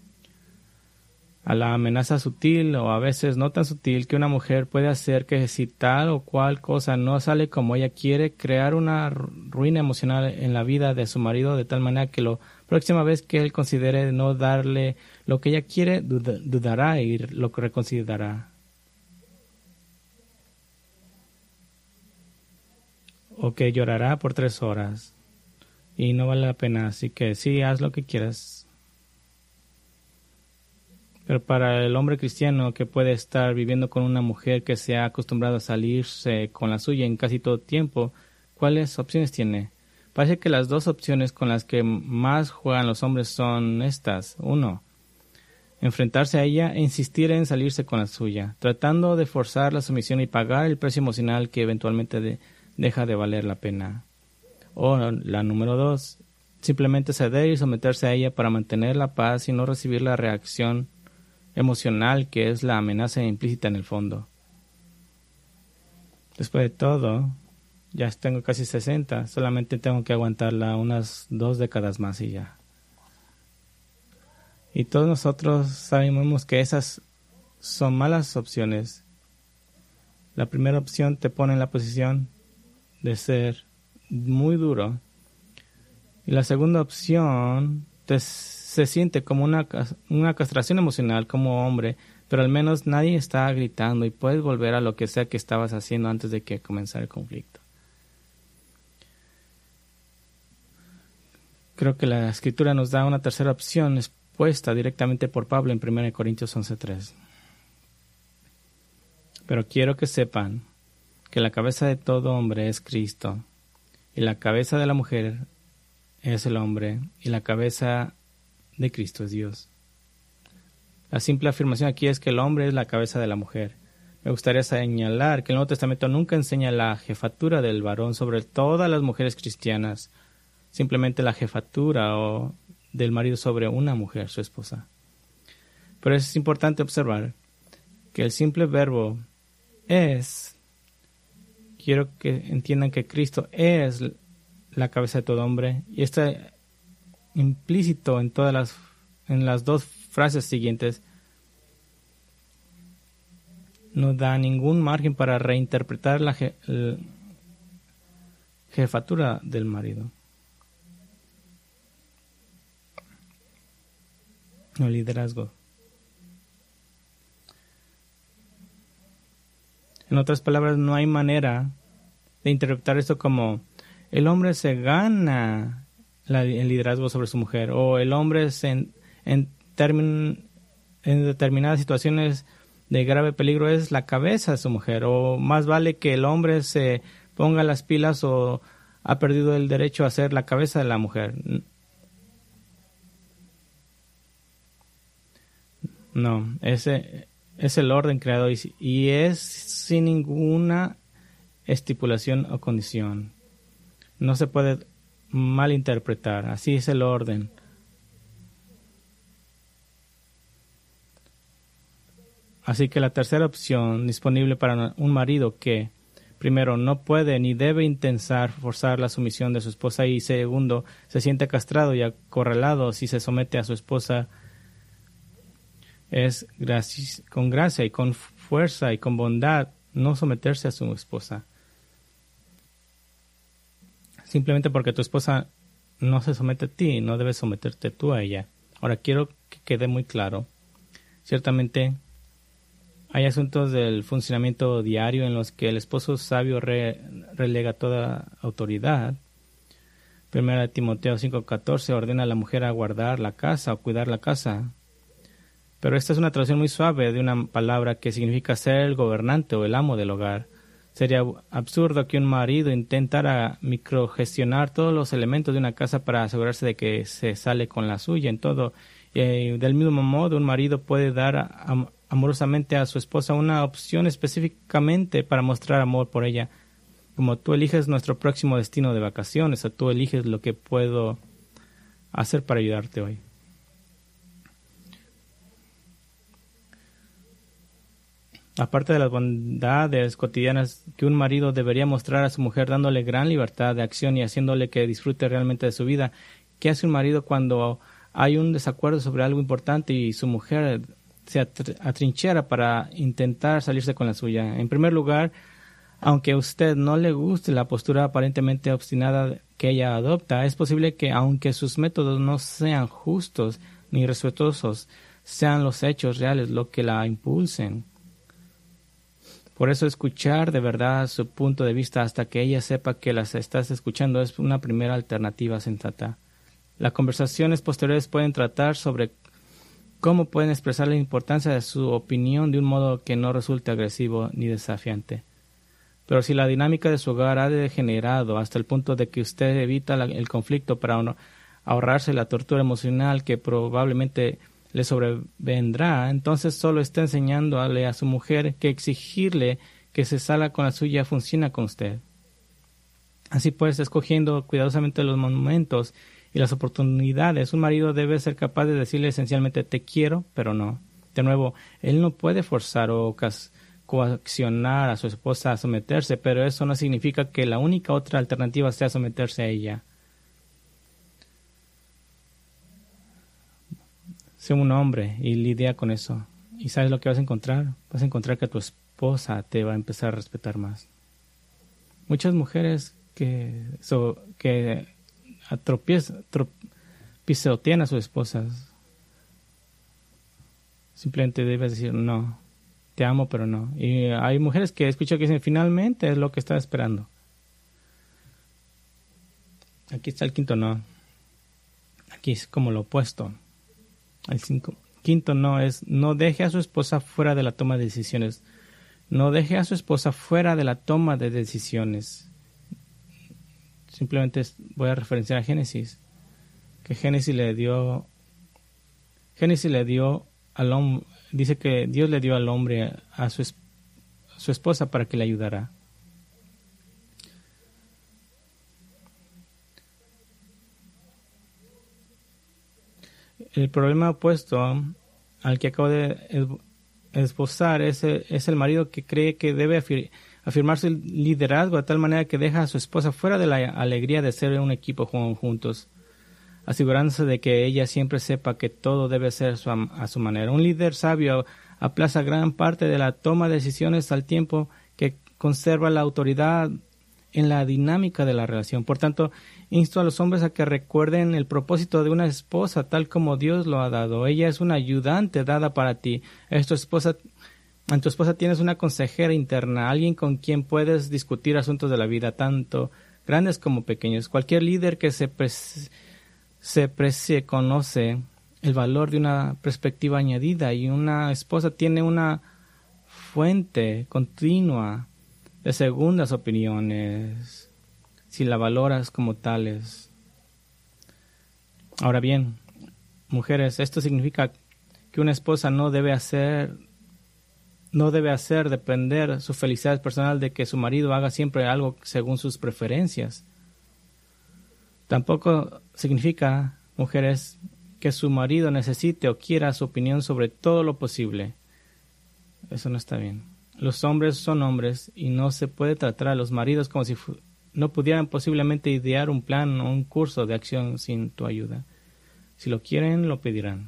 Speaker 1: a la amenaza sutil o a veces no tan sutil que una mujer puede hacer que si tal o cual cosa no sale como ella quiere, crear una ruina emocional en la vida de su marido de tal manera que la próxima vez que él considere no darle lo que ella quiere, dud- dudará y lo reconsiderará. O que llorará por tres horas y no vale la pena, así que sí, haz lo que quieras. Pero para el hombre cristiano que puede estar viviendo con una mujer que se ha acostumbrado a salirse con la suya en casi todo tiempo, ¿cuáles opciones tiene? Parece que las dos opciones con las que más juegan los hombres son estas. Uno, enfrentarse a ella e insistir en salirse con la suya, tratando de forzar la sumisión y pagar el precio emocional que eventualmente de, deja de valer la pena. O la número dos, simplemente ceder y someterse a ella para mantener la paz y no recibir la reacción emocional que es la amenaza implícita en el fondo. Después de todo, ya tengo casi sesenta, solamente tengo que aguantarla unas dos décadas más y ya. Y todos nosotros sabemos que esas son malas opciones. La primera opción te pone en la posición de ser muy duro. Y la segunda opción te, se siente como una, una castración emocional como hombre, pero al menos nadie está gritando y puedes volver a lo que sea que estabas haciendo antes de que comenzara el conflicto. Creo que la Escritura nos da una tercera opción expuesta directamente por Pablo en primera Corintios once tres. Pero quiero que sepan que la cabeza de todo hombre es Cristo, y la cabeza de la mujer es el hombre, y la cabeza de Cristo es Dios. La simple afirmación aquí es que el hombre es la cabeza de la mujer. Me gustaría señalar que el Nuevo Testamento nunca enseña la jefatura del varón sobre todas las mujeres cristianas, simplemente la jefatura o del marido sobre una mujer, su esposa. Pero es importante observar que el simple verbo es, quiero que entiendan que Cristo es la cabeza de todo hombre, y está implícito en todas las, en las dos frases siguientes. No da ningún margen para reinterpretar la, je, la jefatura del marido. El liderazgo. En otras palabras, no hay manera de interpretar esto como el hombre se gana la, el liderazgo sobre su mujer, o el hombre se, en, en, termin, en determinadas situaciones de grave peligro es la cabeza de su mujer, o más vale que el hombre se ponga las pilas o ha perdido el derecho a ser la cabeza de la mujer. No, ese es el orden creado y, y es sin ninguna estipulación o condición. No se puede malinterpretar. Así es el orden. Así que la tercera opción disponible para un marido que, primero, no puede ni debe intentar forzar la sumisión de su esposa, y segundo, se siente castrado y acorralado si se somete a su esposa, es gracia, con gracia y con fuerza y con bondad no someterse a su esposa. Simplemente porque tu esposa no se somete a ti, no debes someterte tú a ella. Ahora, quiero que quede muy claro. Ciertamente, hay asuntos del funcionamiento diario en los que el esposo sabio re, relega toda autoridad. Primera de Timoteo cinco catorce ordena a la mujer a guardar la casa o cuidar la casa. Pero esta es una traducción muy suave de una palabra que significa ser el gobernante o el amo del hogar. Sería absurdo que un marido intentara microgestionar todos los elementos de una casa para asegurarse de que se sale con la suya en todo. Y del mismo modo, un marido puede dar am- amorosamente a su esposa una opción específicamente para mostrar amor por ella. Como tú eliges nuestro próximo destino de vacaciones, o tú eliges lo que puedo hacer para ayudarte hoy. Aparte de las bondades cotidianas que un marido debería mostrar a su mujer, dándole gran libertad de acción y haciéndole que disfrute realmente de su vida, ¿qué hace un marido cuando hay un desacuerdo sobre algo importante y su mujer se atrinchera para intentar salirse con la suya? En primer lugar, aunque a usted no le guste la postura aparentemente obstinada que ella adopta, es posible que, aunque sus métodos no sean justos ni respetuosos, sean los hechos reales lo que la impulsen. Por eso, escuchar de verdad su punto de vista hasta que ella sepa que las estás escuchando es una primera alternativa sensata. Las conversaciones posteriores pueden tratar sobre cómo pueden expresar la importancia de su opinión de un modo que no resulte agresivo ni desafiante. Pero si la dinámica de su hogar ha degenerado hasta el punto de que usted evita la, el conflicto para ahorrarse la tortura emocional que probablemente le sobrevendrá, entonces solo está enseñándole a su mujer que exigirle que se salga con la suya funciona con usted. Así pues, escogiendo cuidadosamente los momentos y las oportunidades, un marido debe ser capaz de decirle esencialmente te quiero, pero no. De nuevo, él no puede forzar o coaccionar a su esposa a someterse, pero eso no significa que la única otra alternativa sea someterse a ella. Sé un hombre y lidia con eso. ¿Y sabes lo que vas a encontrar? Vas a encontrar que tu esposa te va a empezar a respetar más. Muchas mujeres que, so, que atropiezan, trop, pisotean a sus esposas, simplemente debes decir no, te amo pero no. Y hay mujeres que escucho que dicen finalmente es lo que estaba esperando. Aquí está el quinto no. Aquí es como lo opuesto. El cinco, quinto no es no deje a su esposa fuera de la toma de decisiones. No deje a su esposa fuera de la toma de decisiones. Simplemente voy a referenciar a Génesis. Que Génesis le dio Génesis le dio al hombre, dice que Dios le dio al hombre a su, a su esposa para que le ayudara. El problema opuesto al que acabo de esbozar es el, es el marido que cree que debe afir, afirmar su liderazgo de tal manera que deja a su esposa fuera de la alegría de ser un equipo juntos, asegurándose de que ella siempre sepa que todo debe ser su, a su manera. Un líder sabio aplaza gran parte de la toma de decisiones al tiempo que conserva la autoridad en la dinámica de la relación. Por tanto, insto a los hombres a que recuerden el propósito de una esposa tal como Dios lo ha dado. Ella es una ayudante dada para ti. Es tu esposa, en tu esposa tienes una consejera interna, alguien con quien puedes discutir asuntos de la vida, tanto grandes como pequeños. Cualquier líder que se, pre- se precie conoce el valor de una perspectiva añadida, y una esposa tiene una fuente continua de segundas opiniones, si la valoras como tales. Ahora bien, mujeres, esto significa que una esposa no debe hacer, no debe hacer depender su felicidad personal de que su marido haga siempre algo según sus preferencias. Tampoco significa, mujeres, que su marido necesite o quiera su opinión sobre todo lo posible. Eso no está bien. Los hombres son hombres y no se puede tratar a los maridos como si no pudieran posiblemente idear un plan o un curso de acción sin tu ayuda. Si lo quieren, lo pedirán.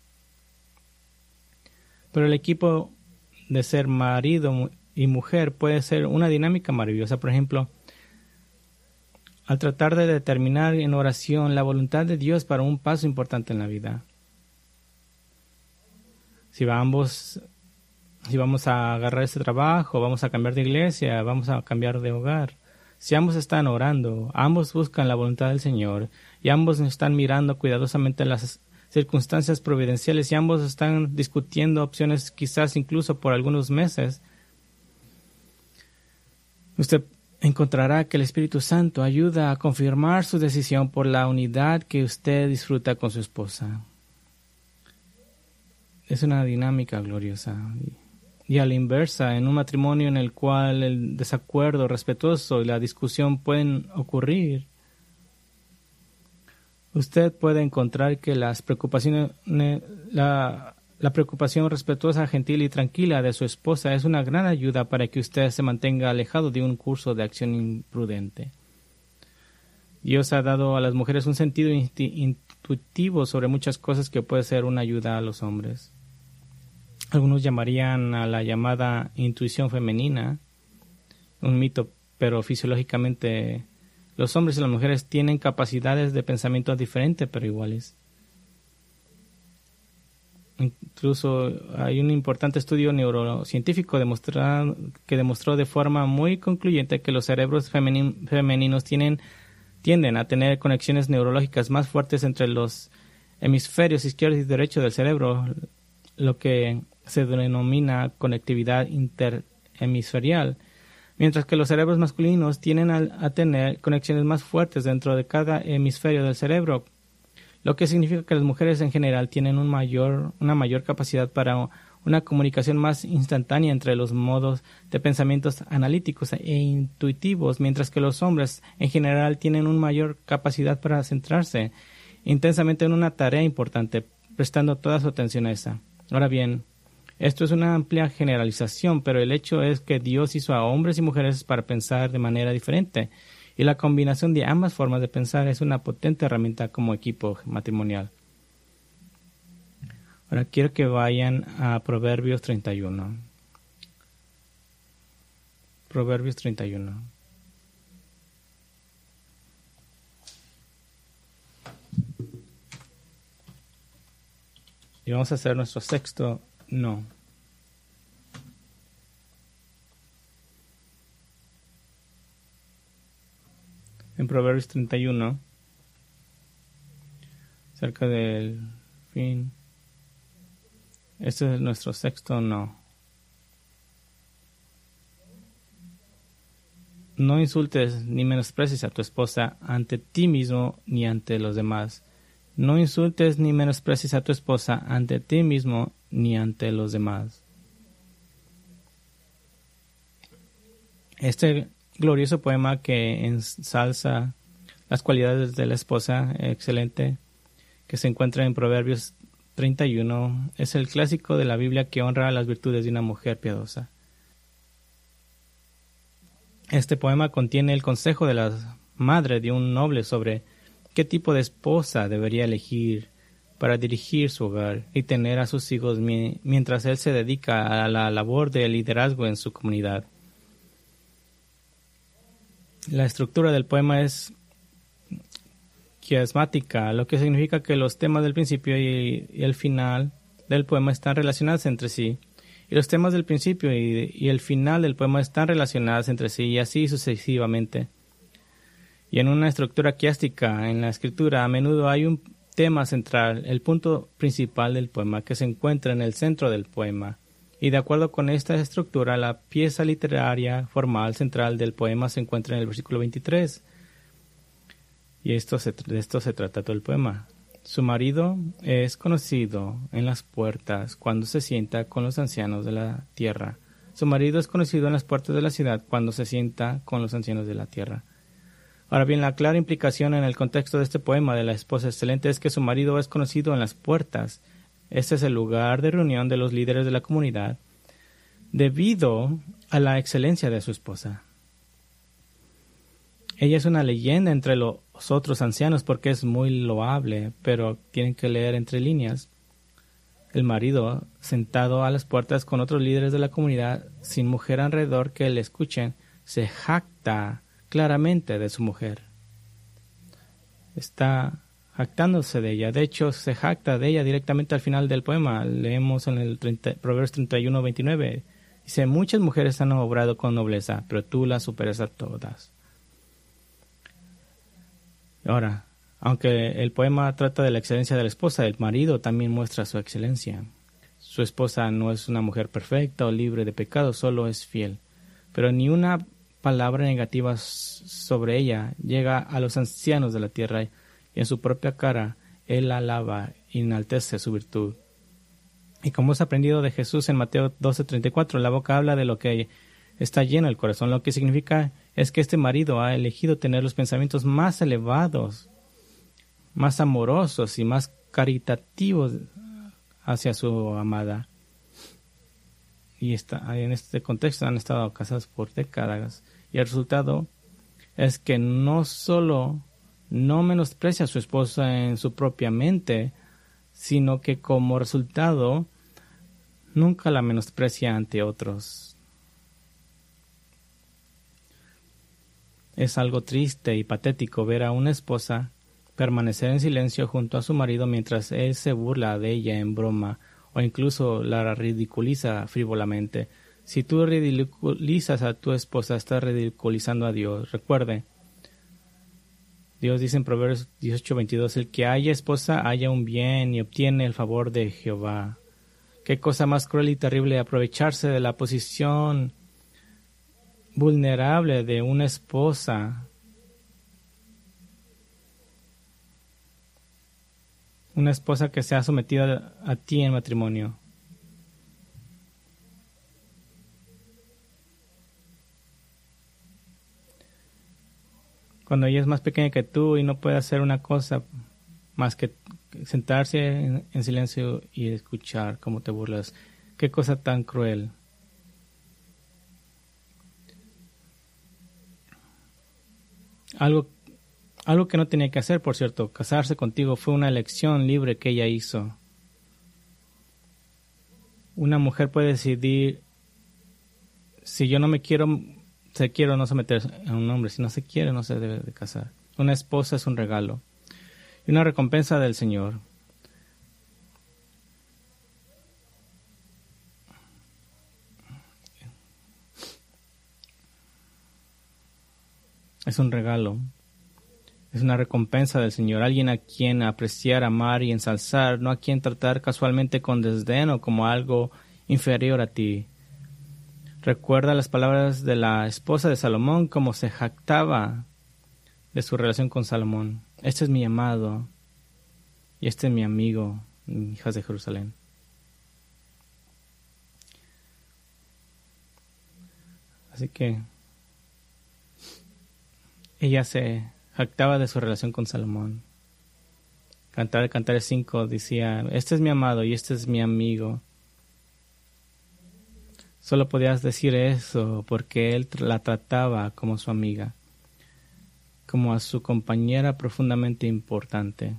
Speaker 1: Pero el equipo de ser marido y mujer puede ser una dinámica maravillosa. Por ejemplo, al tratar de determinar en oración la voluntad de Dios para un paso importante en la vida. Si ambos... Si vamos a agarrar este trabajo, vamos a cambiar de iglesia, vamos a cambiar de hogar. Si ambos están orando, ambos buscan la voluntad del Señor, y ambos están mirando cuidadosamente las circunstancias providenciales, y ambos están discutiendo opciones quizás incluso por algunos meses, usted encontrará que el Espíritu Santo ayuda a confirmar su decisión por la unidad que usted disfruta con su esposa. Es una dinámica gloriosa. Y a la inversa, en un matrimonio en el cual el desacuerdo respetuoso y la discusión pueden ocurrir, usted puede encontrar que las preocupaciones, la, la preocupación respetuosa, gentil y tranquila de su esposa es una gran ayuda para que usted se mantenga alejado de un curso de acción imprudente. Dios ha dado a las mujeres un sentido intuitivo sobre muchas cosas que puede ser una ayuda a los hombres. Algunos llamarían a la llamada intuición femenina un mito, pero fisiológicamente los hombres y las mujeres tienen capacidades de pensamiento diferentes pero iguales. Incluso hay un importante estudio neurocientífico demostrado, que demostró de forma muy concluyente que los cerebros femeni- femeninos tienen, tienden a tener conexiones neurológicas más fuertes entre los hemisferios izquierdo y derecho del cerebro, lo que se denomina conectividad interhemisferial, mientras que los cerebros masculinos tienden a, a tener conexiones más fuertes dentro de cada hemisferio del cerebro, lo que significa que las mujeres en general tienen un mayor, una mayor capacidad para una comunicación más instantánea entre los modos de pensamientos analíticos e intuitivos, mientras que los hombres en general tienen una mayor capacidad para centrarse intensamente en una tarea importante, prestando toda su atención a esa. Ahora bien, esto es una amplia generalización, pero el hecho es que Dios hizo a hombres y mujeres para pensar de manera diferente, y la combinación de ambas formas de pensar es una potente herramienta como equipo matrimonial. Ahora quiero que vayan a Proverbios treinta y uno. Proverbios treinta y uno. Y vamos a hacer nuestro sexto no. En Proverbios treinta y uno, cerca del fin. Este es nuestro sexto no. No insultes ni menosprecies a tu esposa ante ti mismo ni ante los demás. No insultes ni menosprecies a tu esposa ante ti mismo ni ante los demás. Este glorioso poema que ensalza las cualidades de la esposa excelente que se encuentra en Proverbios treinta y uno es el clásico de la Biblia que honra las virtudes de una mujer piadosa. Este poema contiene el consejo de la madre de un noble sobre qué tipo de esposa debería elegir para dirigir su hogar y tener a sus hijos mi- mientras él se dedica a la labor de liderazgo en su comunidad. La estructura del poema es quiasmática, lo que significa que los temas del principio y, y el final del poema están relacionados entre sí, y los temas del principio y, y el final del poema están relacionados entre sí, y así sucesivamente. Y en una estructura quiástica en la escritura, a menudo hay un tema central, el punto principal del poema, que se encuentra en el centro del poema. Y de acuerdo con esta estructura, la pieza literaria formal central del poema se encuentra en el versículo veintitrés. Y esto se, de esto se trata todo el poema. Su marido es conocido en las puertas cuando se sienta con los ancianos de la tierra. Su marido es conocido en las puertas de la ciudad cuando se sienta con los ancianos de la tierra. Ahora bien, la clara implicación en el contexto de este poema de la esposa excelente es que su marido es conocido en las puertas. Este es el lugar de reunión de los líderes de la comunidad debido a la excelencia de su esposa. Ella es una leyenda entre los otros ancianos porque es muy loable, pero tienen que leer entre líneas. El marido, sentado a las puertas con otros líderes de la comunidad, sin mujer alrededor que le escuchen, se jacta claramente de su mujer. Está jactándose de ella. De hecho, se jacta de ella directamente al final del poema. Leemos en el treinta, Proverbios treinta y uno, veintinueve. Dice, muchas mujeres han obrado con nobleza, pero tú las superas a todas. Ahora, aunque el poema trata de la excelencia de la esposa, el marido también muestra su excelencia. Su esposa no es una mujer perfecta o libre de pecado, solo es fiel. Pero ni una palabra negativa sobre ella llega a los ancianos de la tierra, y en su propia cara él alaba y enaltece su virtud. Y como es aprendido de Jesús en Mateo doce treinta y cuatro, la boca habla de lo que está lleno el corazón. Lo que significa es que este marido ha elegido tener los pensamientos más elevados, más amorosos y más caritativos hacia su amada. Y está, en este contexto han estado casados por décadas. Y el resultado es que no solo no menosprecia a su esposa en su propia mente, sino que como resultado nunca la menosprecia ante otros. Es algo triste y patético ver a una esposa permanecer en silencio junto a su marido mientras él se burla de ella en broma o incluso la ridiculiza frívolamente. Si tú ridiculizas a tu esposa, estás ridiculizando a Dios. Recuerde, Dios dice en Proverbios dieciocho veintidós, el que haya esposa haya un bien y obtiene el favor de Jehová. Qué cosa más cruel y terrible aprovecharse de la posición vulnerable de una esposa una esposa que sea sometida a, a ti en matrimonio. Cuando ella es más pequeña que tú y no puede hacer una cosa más que sentarse en, en silencio y escuchar cómo te burlas. Qué cosa tan cruel. Algo, algo que no tenía que hacer, por cierto. Casarse contigo fue una elección libre que ella hizo. Una mujer puede decidir, si yo no me quiero, se quiere o no someter a un hombre. Si no se quiere, no se debe de casar. Una esposa es un regalo y una recompensa del Señor. Es un regalo. Es una recompensa del Señor. Alguien a quien apreciar, amar y ensalzar, no a quien tratar casualmente con desdén o como algo inferior a ti. Recuerda las palabras de la esposa de Salomón, como se jactaba de su relación con Salomón. Este es mi amado y este es mi amigo, hijas de Jerusalén. Así que ella se jactaba de su relación con Salomón. Cantar de Cantares cinco decía, este es mi amado y este es mi amigo. Solo podías decir eso porque él la trataba como su amiga, como a su compañera profundamente importante.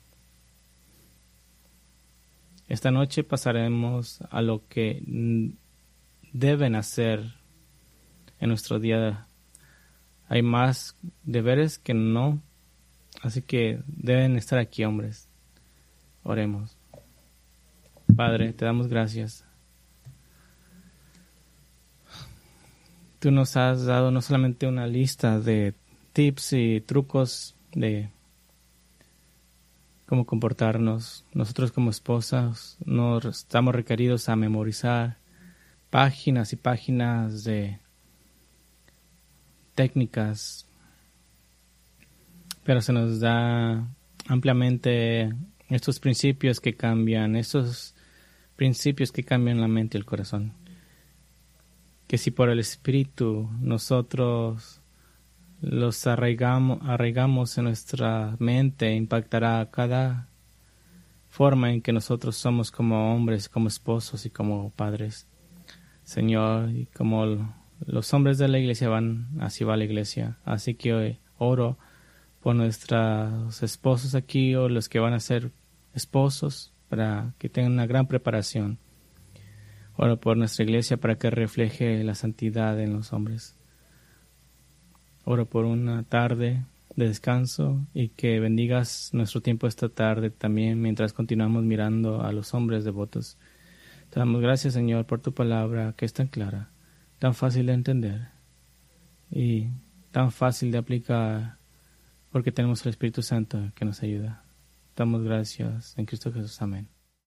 Speaker 1: Esta noche pasaremos a lo que deben hacer en nuestro día. Hay más deberes que no, así que deben estar aquí, hombres. Oremos. Padre, te damos gracias. Tú nos has dado no solamente una lista de tips y trucos de cómo comportarnos. Nosotros como esposas nos estamos requeridos a memorizar páginas y páginas de técnicas, pero se nos da ampliamente estos principios que cambian, estos principios que cambian la mente y el corazón. Que si por el Espíritu nosotros los arraigamos, arraigamos en nuestra mente, impactará cada forma en que nosotros somos como hombres, como esposos y como padres. Señor, y como los hombres de la iglesia van, así va la iglesia. Así que hoy oro por nuestros esposos aquí o los que van a ser esposos para que tengan una gran preparación. Oro por nuestra iglesia para que refleje la santidad en los hombres. Oro por una tarde de descanso y que bendigas nuestro tiempo esta tarde también mientras continuamos mirando a los hombres devotos. Te damos gracias, Señor, por tu palabra que es tan clara, tan fácil de entender y tan fácil de aplicar porque tenemos el Espíritu Santo que nos ayuda. Damos gracias en Cristo Jesús. Amén.